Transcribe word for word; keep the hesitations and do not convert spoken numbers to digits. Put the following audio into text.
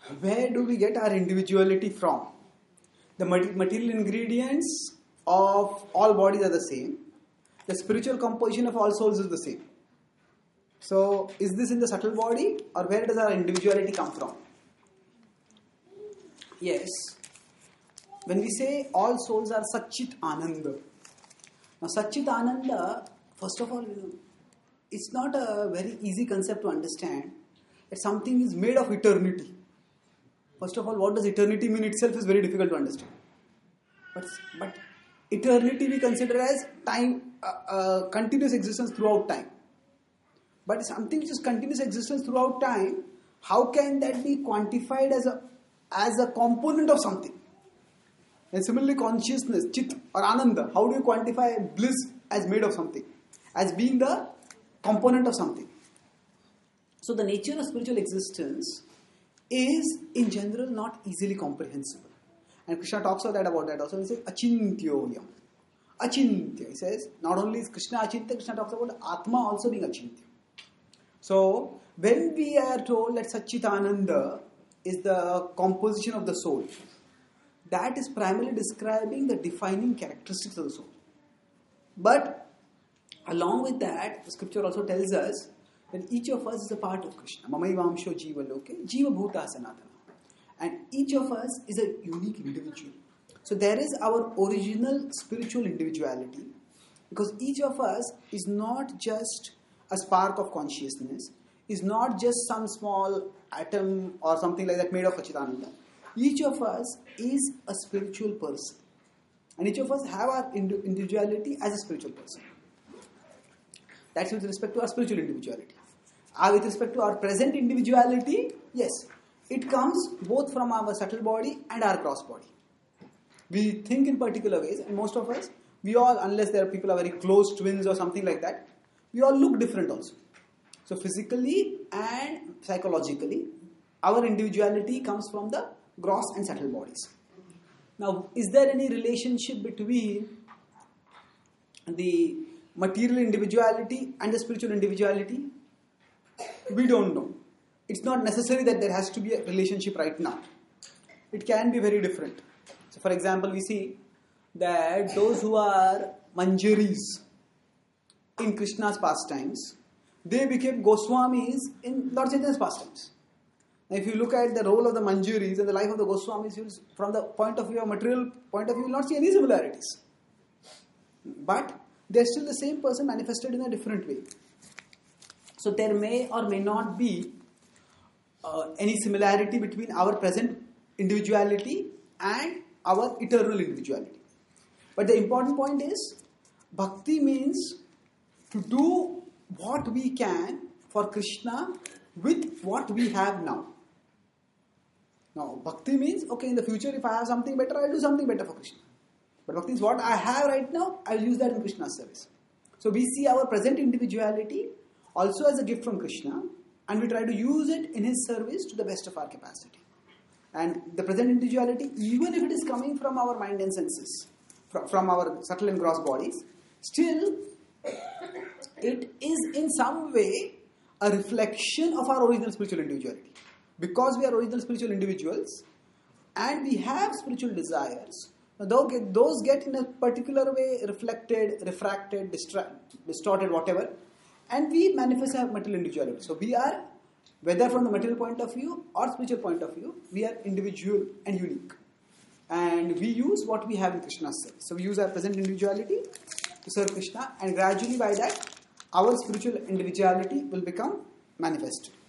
where do we get our individuality from? The material ingredients of all bodies are the same. The spiritual composition of all souls is the same. So, is this in the subtle body, or where does our individuality come from? Yes. When we say all souls are Satchit Ananda. Now, Satchit Ananda, first of all, it's not a very easy concept to understand that something is made of eternity. First of all, what does eternity mean itself is very difficult to understand. But, but eternity we consider as time, uh, uh, continuous existence throughout time. But something which is continuous existence throughout time, how can that be quantified as a as a component of something? And similarly, consciousness, chit or ananda, how do you quantify bliss as made of something? As being the component of something. So the nature of spiritual existence is in general not easily comprehensible. And Krishna talks about that about that also. He says, Achintyoyam. Achintya. He says, not only is Krishna Achintya, Krishna talks about Atma also being Achintya. So, when we are told that Satchitananda is the composition of the soul, that is primarily describing the defining characteristics of the soul. But, along with that, the scripture also tells us that each of us is a part of Krishna. Mamaivamsho jiva loke, jiva bhuta sanatana. And each of us is a unique individual. So, there is our original spiritual individuality, because each of us is not just a spark of consciousness, is not just some small atom or something like that made of Satchitananda. Each of us is a spiritual person. And each of us have our individuality as a spiritual person. That's with respect to our spiritual individuality. Uh, with respect to our present individuality, yes, it comes both from our subtle body and our gross body. We think in particular ways, and most of us, we all, unless there are people who are very close twins or something like that, we all look different also. So physically and psychologically, our individuality comes from the gross and subtle bodies. Now, is there any relationship between the material individuality and the spiritual individuality? We don't know. It's not necessary that there has to be a relationship right now. It can be very different. So, for example, we see that those who are Manjaris in Krishna's pastimes, they became Goswamis in Lord Chaitanya's pastimes. Now, if you look at the role of the Manjaris and the life of the Goswamis, you'll, from the point of view of material point of view, you will not see any similarities. But they're still the same person manifested in a different way. So there may or may not be uh, any similarity between our present individuality and our eternal individuality. But the important point is, bhakti means to do what we can for Krishna with what we have now. Now, bhakti means, okay, in the future if I have something better, I'll do something better for Krishna. But bhakti is what I have right now, I'll use that in Krishna's service. So we see our present individuality also as a gift from Krishna, and we try to use it in His service to the best of our capacity. And the present individuality, even if it is coming from our mind and senses, from, from our subtle and gross bodies, still it is in some way a reflection of our original spiritual individuality. Because we are original spiritual individuals and we have spiritual desires, those get in a particular way reflected, refracted, distra- distorted, whatever, and we manifest our material individuality. So we are, whether from the material point of view or spiritual point of view, we are individual and unique. And we use what we have in Krishna's service. So we use our present individuality to serve Krishna, and gradually by that, our spiritual individuality will become manifested.